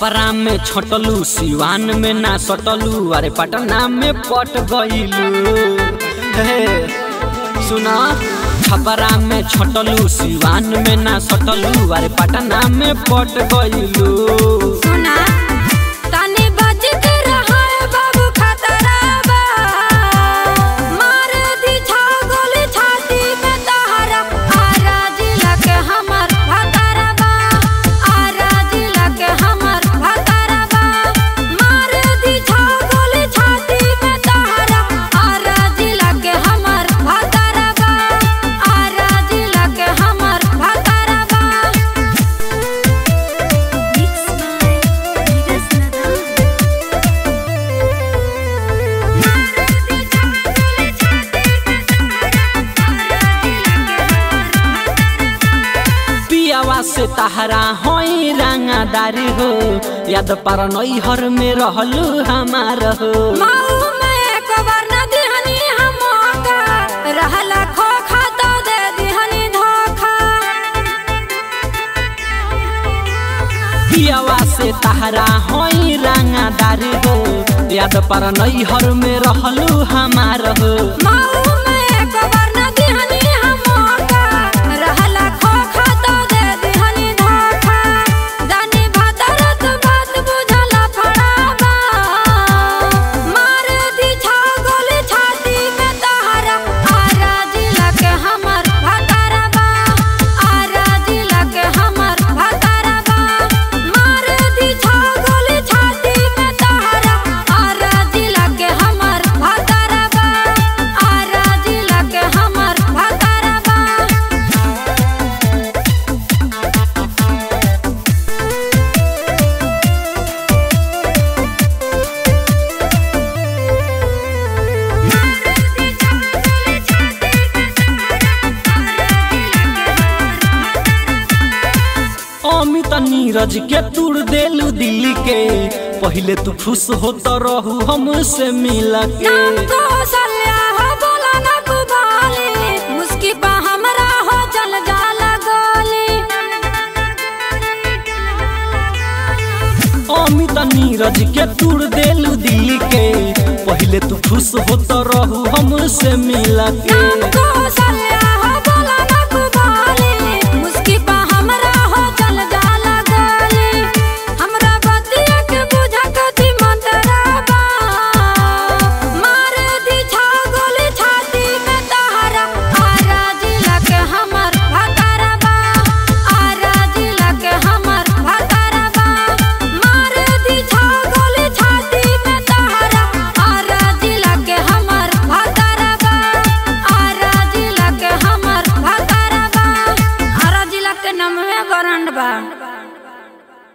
छपरा में छोटलू सिवान में ना सटलू अरे पटना में पट गईलू। सुना छपरा में छोटलू सिवान में ना सटलू अरे पटना में पट गईलू। सुना तानी बजत रहा है बाबू खतरा बा मार दी छा गोली छाती में तहरा आरा जिला के हमर भतरा बा आरा जिला के हमर भतरा बा मार दी छा गोली छाती में तहरा आरा जिला के हमर भतरा बा आरा जिला के हमर भतरा बा। पियावा से तहरा होई रंगादारी हो याद पर नैहर में रहलू हमार हो। माऊ में एक बार न दिहनी हम मौका रहला खोखा तो दे दिहनी धोखा। पियावा से तहरा होई रंगादारी हो याद पर नैहर में रहलू हमार हो। माऊ में एक बार न दिहनी हम मौका रहला खोखा तो दे दिहनी धोखा। जानी भदरत बात बुझला फड़ाबा मार दी छा गोली छाती में तहरा आरा जिला के हमर भतरा बा आरा जिला के हमर भतरा बा मार दी छा गोली छाती में तहरा आरा जिला के हमर भतरा बा आरा जिला के हमर भतरा बा। अमित नीरज के तुड़ देलू दिल्ली के पहले तू खुश होत रहू हमसे मिल के। नाम कौशल्या हो बोला ना कुबाली मुस्की पा हमरा हो चल जाला गोली। अमित नीरज के तुड़ देलू दिल्ली के पहले तू खुश होत रहू हमसे मिल के। नाम कौशल्या